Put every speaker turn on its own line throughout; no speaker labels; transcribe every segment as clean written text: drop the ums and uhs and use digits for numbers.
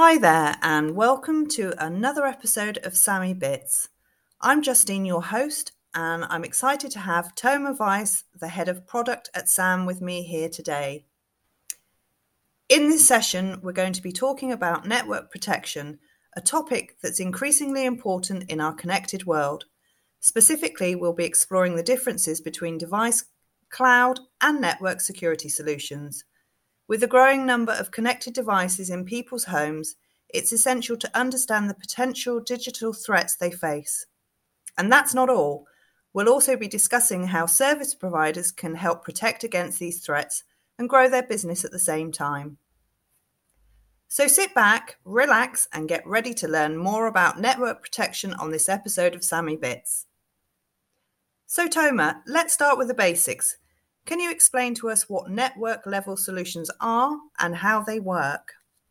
Hi there, and welcome to another episode of Sammy Bits. I'm Justine, your host, and I'm excited to have Toma Weiss, the head of product at SAM, with me here today. In this session, we're going to be talking about network protection, a topic that's increasingly important in our connected world. Specifically, we'll be exploring the differences between device, cloud, and network security solutions. With the growing number of connected devices in people's homes, it's essential to understand the potential digital threats they face. And that's not all. We'll also be discussing how service providers can help protect against these threats and grow their business at the same time. So sit back, relax, and get ready to learn more about network protection on this episode of Sammy Bits. So Toma, let's start with the basics. Can you explain to us what network-level solutions are and how they work?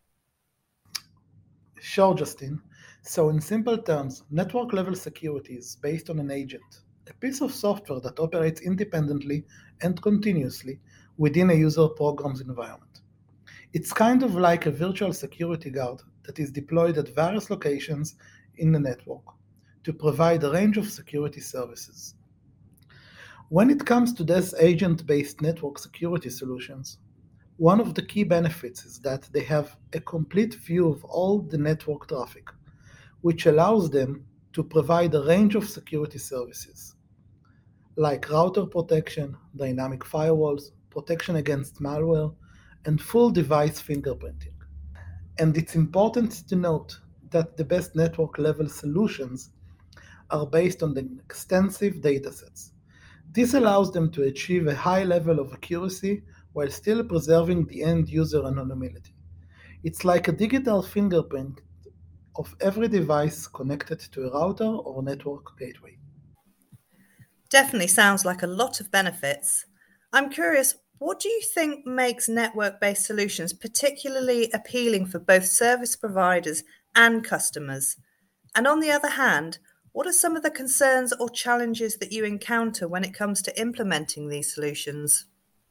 Sure, Justin. So in simple terms, network-level security is based on an agent, a piece of software that operates independently and continuously within a user program's environment. It's kind of like a virtual security guard that is deployed at various locations in the network to provide a range of security services. When it comes to these agent-based network security solutions, one of the key benefits is that they have a complete view of all the network traffic, which allows them to provide a range of security services, like router protection, dynamic firewalls, protection against malware, and full device fingerprinting. And it's important to note that the best network level solutions are based on the extensive datasets. This allows them to achieve a high level of accuracy while still preserving the end user anonymity. It's like a digital fingerprint of every device connected to a router or network gateway.
Definitely sounds like a lot of benefits. I'm curious, what do you think makes network-based solutions particularly appealing for both service providers and customers? And on the other hand, what are some of the concerns or challenges that you encounter when it comes to implementing these solutions?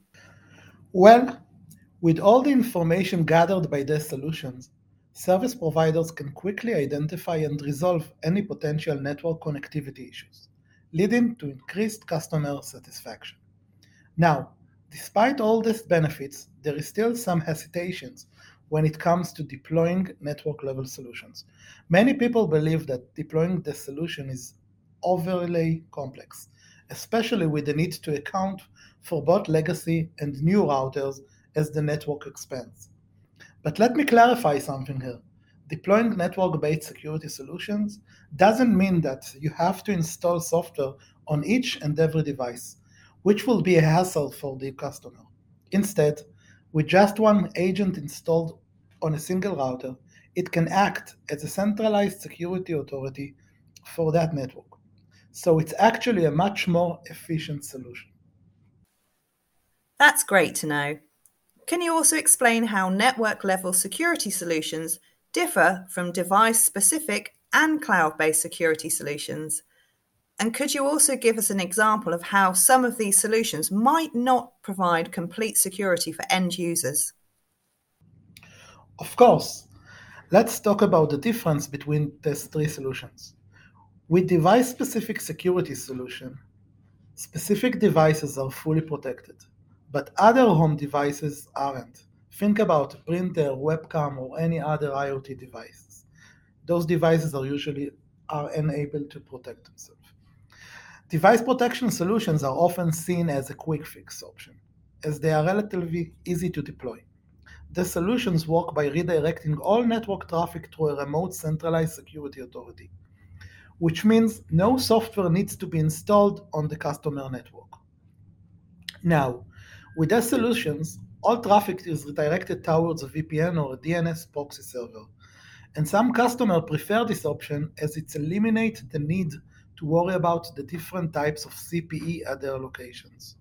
Well, with all the information gathered by these solutions, service providers can quickly identify and resolve any potential network connectivity issues, leading to increased customer satisfaction. Now, despite all these benefits, there is still some hesitations when it comes to deploying network-level solutions. Many people believe that deploying the solution is overly complex, especially with the need to account for both legacy and new routers as the network expands. But let me clarify something here. Deploying network-based security solutions doesn't mean that you have to install software on each and every device, which will be a hassle for the customer. Instead, with just one agent installed on a single router, it can act as a centralized security authority for that network. So it's actually a much more efficient solution.
That's great to know. Can you also explain how network-level security solutions differ from device-specific and cloud-based security solutions? And could you also give us an example of how some of these solutions might not provide complete security for end users?
Of course, let's talk about the difference between these three solutions. With device-specific security solution, specific devices are fully protected, but other home devices aren't. Think about a printer, webcam, or any other IoT devices. Those devices are unable to protect themselves. Device protection solutions are often seen as a quick fix option, as they are relatively easy to deploy. The solutions work by redirecting all network traffic through a remote centralized security authority, which means no software needs to be installed on the customer network. Now, with these solutions, all traffic is redirected towards a VPN or a DNS proxy server, and some customers prefer this option as it eliminates the need to worry about the different types of CPE at their locations.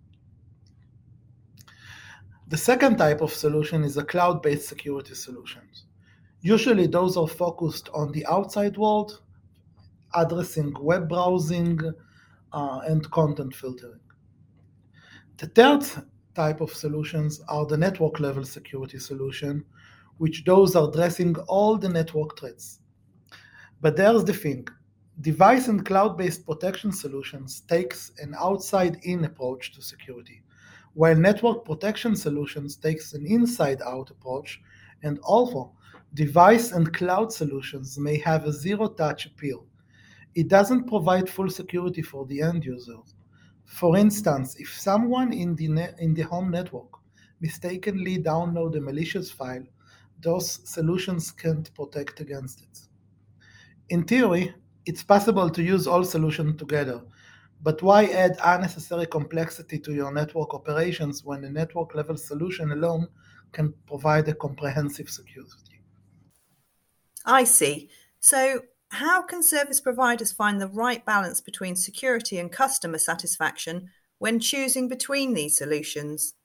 The second type of solution is a cloud-based security solution. Usually those are focused on the outside world, addressing web browsing and content filtering. The third type of solutions are the network level security solution, which those are addressing all the network threats. But there's the thing. Device and cloud-based protection solutions takes an outside-in approach to security, while network protection solutions takes an inside-out approach, and although device and cloud solutions may have a zero-touch appeal, it doesn't provide full security for the end users. For instance, if someone in the home network mistakenly download a malicious file, those solutions can't protect against it. In theory, it's possible to use all solutions together, but why add unnecessary complexity to your network operations when a network level solution alone can provide a comprehensive security?
I see. So, how can service providers find the right balance between security and customer satisfaction when choosing between these solutions?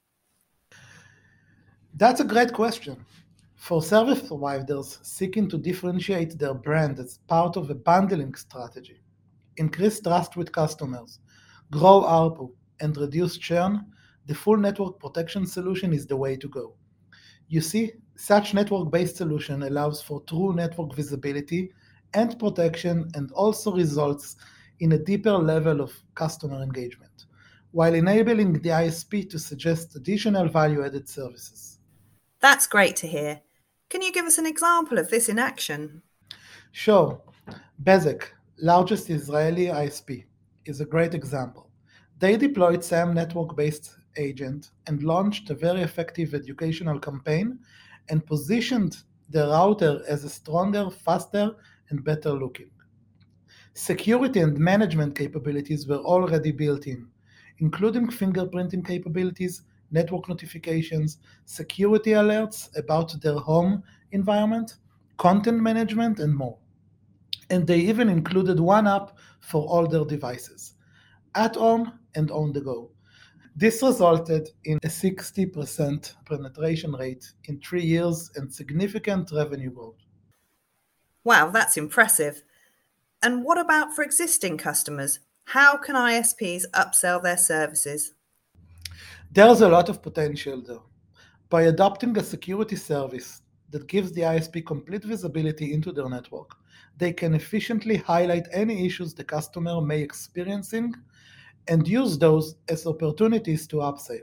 That's a great question. For service providers seeking to differentiate their brand as part of a bundling strategy, increase trust with customers, grow ARPU, and reduce churn, the full network protection solution is the way to go. You see, such network-based solution allows for true network visibility and protection and also results in a deeper level of customer engagement, while enabling the ISP to suggest additional value-added services.
That's great to hear. Can you give us an example of this in action?
Sure, Bezeq, largest Israeli ISP, is a great example. They deployed SAM network-based agent and launched a very effective educational campaign and positioned the router as a stronger, faster, and better looking. Security and management capabilities were already built in, including fingerprinting capabilities, network notifications, security alerts about their home environment, content management, and more. And they even included one app for all their devices, at home and on the go. This resulted in a 60% penetration rate in 3 years and significant revenue growth.
Wow, that's impressive. And what about for existing customers? How can ISPs upsell their services?
There's a lot of potential there. By adopting a security service that gives the ISP complete visibility into their network, they can efficiently highlight any issues the customer may experiencing and use those as opportunities to upsell.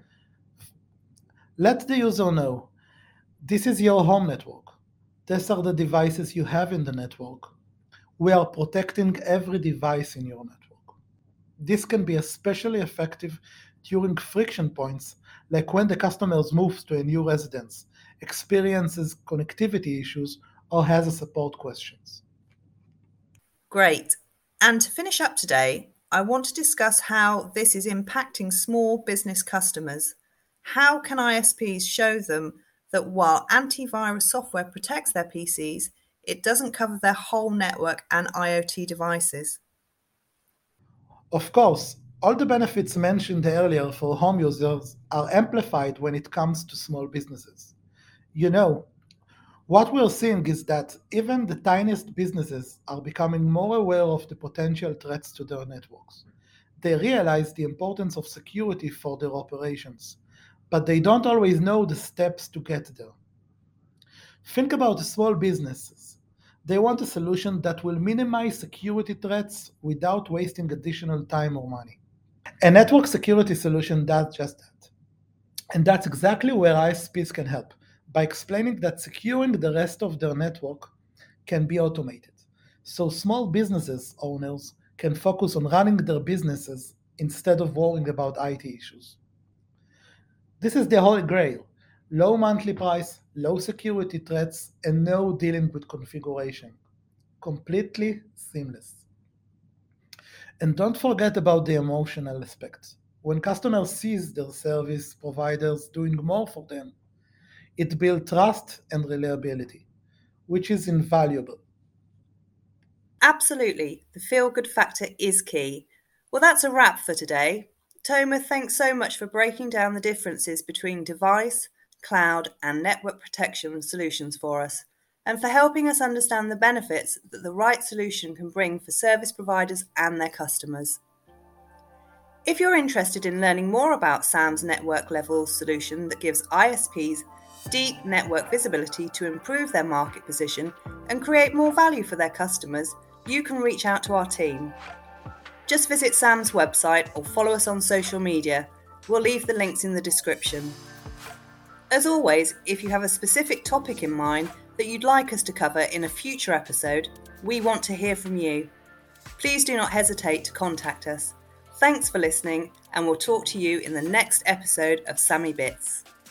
Let the user know this is your home network. These are the devices you have in the network. We are protecting every device in your network. This can be especially effective during friction points, like when the customer moves to a new residence, experiences connectivity issues, or has a support questions.
Great. And to finish up today, I want to discuss how this is impacting small business customers. How can ISPs show them that while antivirus software protects their PCs, it doesn't cover their whole network and IoT devices?
Of course, all the benefits mentioned earlier for home users are amplified when it comes to small businesses. You know, what we're seeing is that even the tiniest businesses are becoming more aware of the potential threats to their networks. They realize the importance of security for their operations, but they don't always know the steps to get there. Think about the small businesses. They want a solution that will minimize security threats without wasting additional time or money. A network security solution does just that. And that's exactly where ISPs can help, by explaining that securing the rest of their network can be automated. So small businesses owners can focus on running their businesses instead of worrying about IT issues. This is the holy grail. Low monthly price, low security threats, and no dealing with configuration. Completely seamless. And don't forget about the emotional aspect. When customers sees their service providers doing more for them, it builds trust and reliability, which is invaluable.
Absolutely. The feel good factor is key. Well, that's a wrap for today. Toma, thanks so much for breaking down the differences between device, cloud, and network protection solutions for us, and for helping us understand the benefits that the right solution can bring for service providers and their customers. If you're interested in learning more about SAM's network level solution that gives ISPs deep network visibility to improve their market position and create more value for their customers, you can reach out to our team. Just visit SAM's website or follow us on social media. We'll leave the links in the description. As always, if you have a specific topic in mind that you'd like us to cover in a future episode, we want to hear from you. Please do not hesitate to contact us. Thanks for listening, and we'll talk to you in the next episode of SAMI Bits.